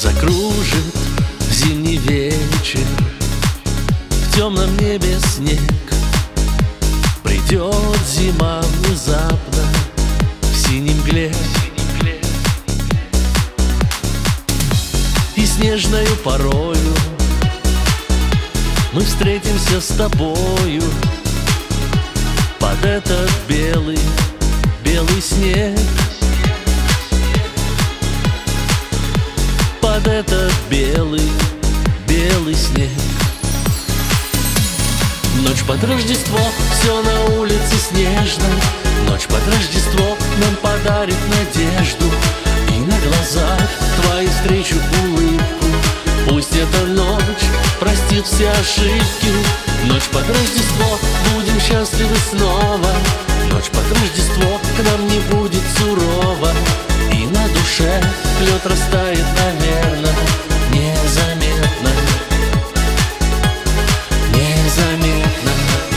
Закружит зимний вечер, в темном небе снег. Придет зима внезапно в синем мгле, и снежною порою мы встретимся с тобою под этот белый, белый снег. Под этот белый, белый снег. Ночь под Рождество, все на улице снежно. Ночь под Рождество нам подарит надежду, и на глазах твои встречу улыбку. Пусть эта ночь простит все ошибки. Ночь под Рождество, будем счастливы снова. Ночь под Рождество, к нам не будет сурово, и на душе лед растает, наверное, незаметно. Незаметно.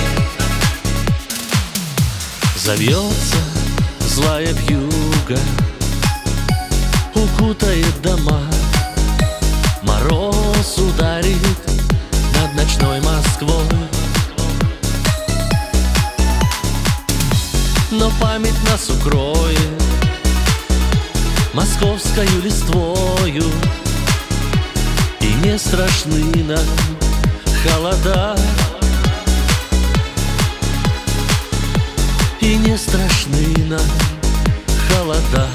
Завьется злая вьюга, укутает дома. Мороз ударит над ночной Москвой, но память нас укроет московскою листвою, и не страшны нам холода, и не страшны нам холода.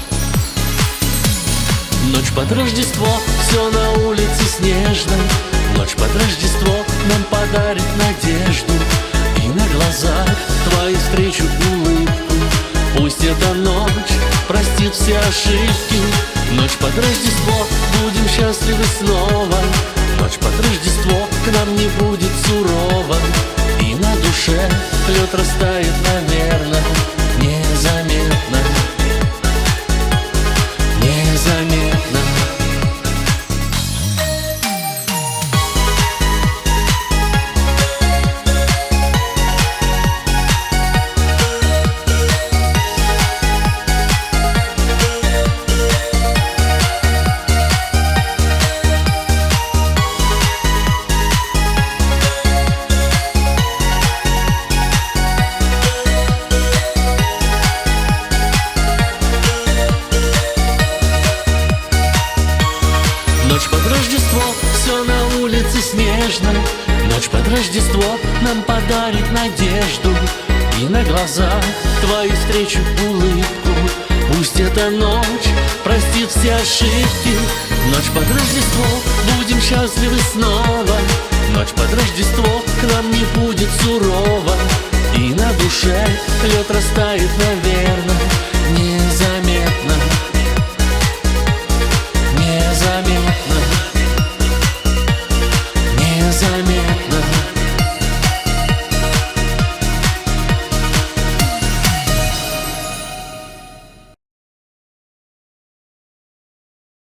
Ночь под Рождество, все на улице снежно. Ночь под Рождество нам подарит надежду, и на глазах твои встречу улыбку. Пусть эта ночь простит все ошибки. Ночь под Рождество, будем счастливы снова. Ночь под Рождество, к нам не будет сурово, и на душе лед растает, наверное, незаметно. Незаметно. Ночь под Рождество, все на улице снежно. Ночь под Рождество нам подарит надежду, и на глазах твои встречу улыбку. Пусть эта ночь простит все ошибки. Ночь под Рождество, будем счастливы снова. Ночь под Рождество, к нам не будет сурово, и на душе лед растает, наверное,